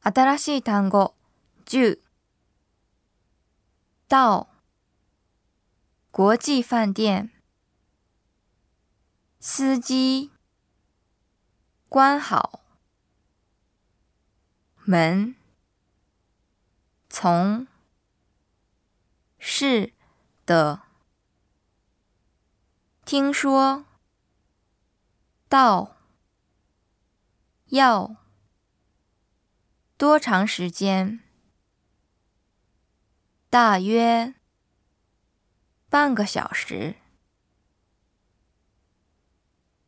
新しい単語10到国际饭店司机关好门从是的听说到要多长时间大约半个小时